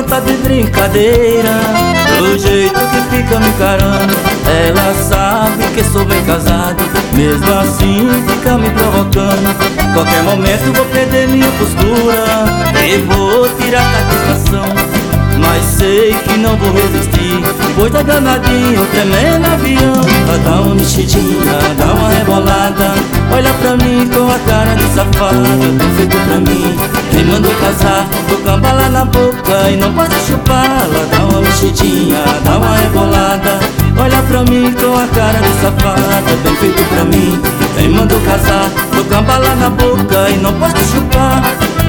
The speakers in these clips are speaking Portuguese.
tá de brincadeira, do jeito que fica me encarando. Ela sabe que sou bem casado, mesmo assim fica me provocando. Qualquer momento vou perder minha postura e vou tirar satisfação, mas sei que não vou resistir, pois tá danadinho, tremendo avião. Ela dá uma mexidinha, dá uma rebolada, olha pra mim com a cara de safada. Tem feito pra mim, quem mandou casar, tô com a bala na boca e não posso chupar. Ela dá uma mexidinha, dá uma rebolada, olha pra mim com a cara de safada. Tem feito pra mim, quem mandou casar, tô com a bala na boca e não posso chupar.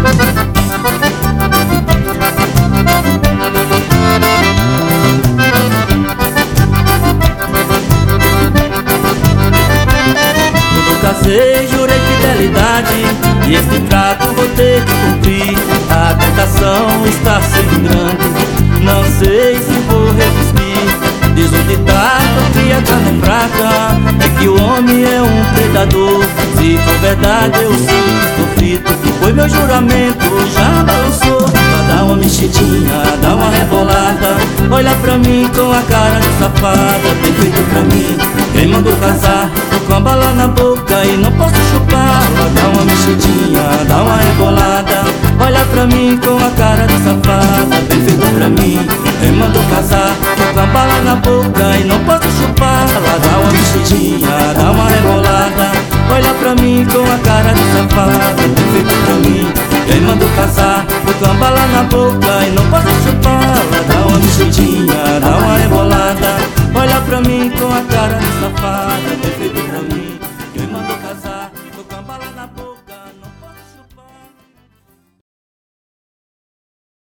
Casei, jurei fidelidade, e esse trato vou ter que cumprir. A tentação está sendo grande, não sei se vou resistir. Diz o ditado que a carne é fraca, é que o homem é um predador. Se for verdade eu sim estou frito, pois meu juramento já balançou. Ela dá uma mexidinha, dá uma rebolada, olha pra mim com a cara de safada. Tem feito pra mim, quem mandou casar, tô com a bala na boca e não posso chupar. Ela dá uma mexidinha, dá uma rebolada, olha pra mim com a cara de safada. Tem feito pra mim, quem mandou casar, tô com a bala na boca e não posso chupar. Ela dá uma mexidinha, dá uma rebolada, olha pra mim com a cara de safada. Tem feito pra mim, quem mandou casar, tô com a bala na boca e não posso chupar. Ela dá uma mexidinha, dá uma rebolada, olha pra mim com a cara de safada. Tem feito pra mim, quem mandou casar, tô com a bala na boca.